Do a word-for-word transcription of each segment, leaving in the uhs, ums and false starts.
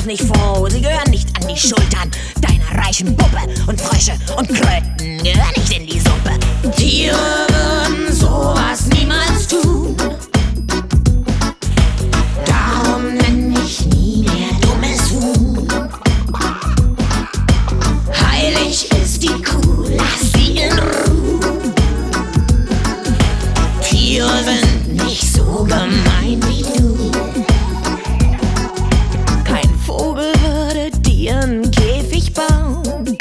das nicht froh. Sie gehören nicht an die Schultern deiner reichen Puppe. Und Frösche und Kröten gehören nicht in die Suppe. Tiere würden sowas niemals tun. Darum nenn ich nie mehr dummes Huhn. Heilig ist die Kuh, lass sie in Ruhe. Tiere sind nicht so gemein wie du. Kein Vogel würde dir einen Käfig bauen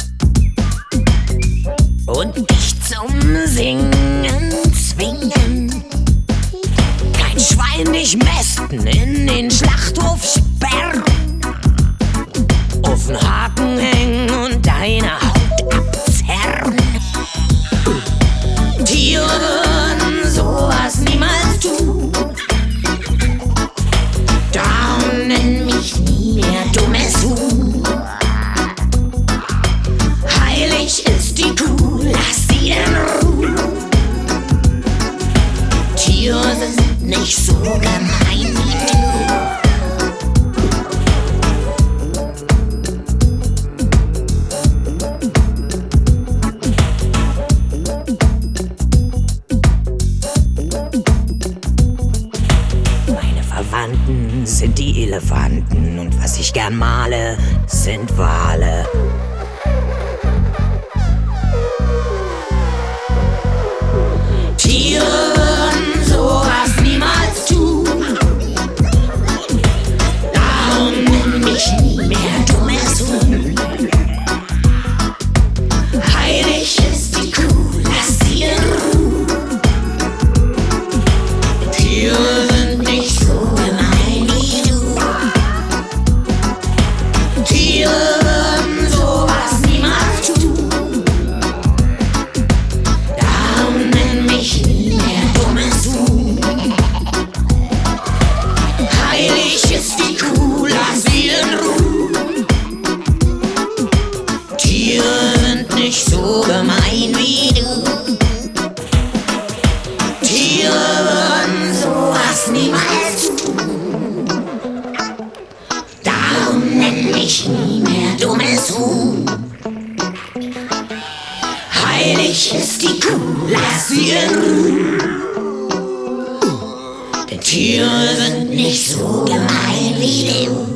und dich zum Singen zwingen. Kein Schwein dich mästen, in den Schlachthof sperren, auf den Haken hängen und deine Haut abzerren. Tiere würden sowas niemals tun. Darum nenn mich nie mehr dummes Huhn. Heilig ist die Kuh, lass sie in Ruhe. Tiere sind nicht so gemein wie du. Verwandten sind die Elefanten und was ich gern male, sind Wale. Tiere würden sowas niemals tun. Darum nenn mich nie mehr dummes Huhn. Heilig ist die Kuh, lass sie in Ruhe. Tiere sind nicht so gemein wie du. Tiere würden sowas niemals tun. Darum nenn mich nie mehr dummes Huhn. Heilig ist die Kuh, lass sie in Ruhe. Tiere sind nicht so gemein wie du. Tiere würden sowas niemals tun. Darum nenn mich nie mehr dummes Huhn. Heilig ist die Kuh, lass sie in Ruhe. Denn Tiere sind nicht so gemein wie du.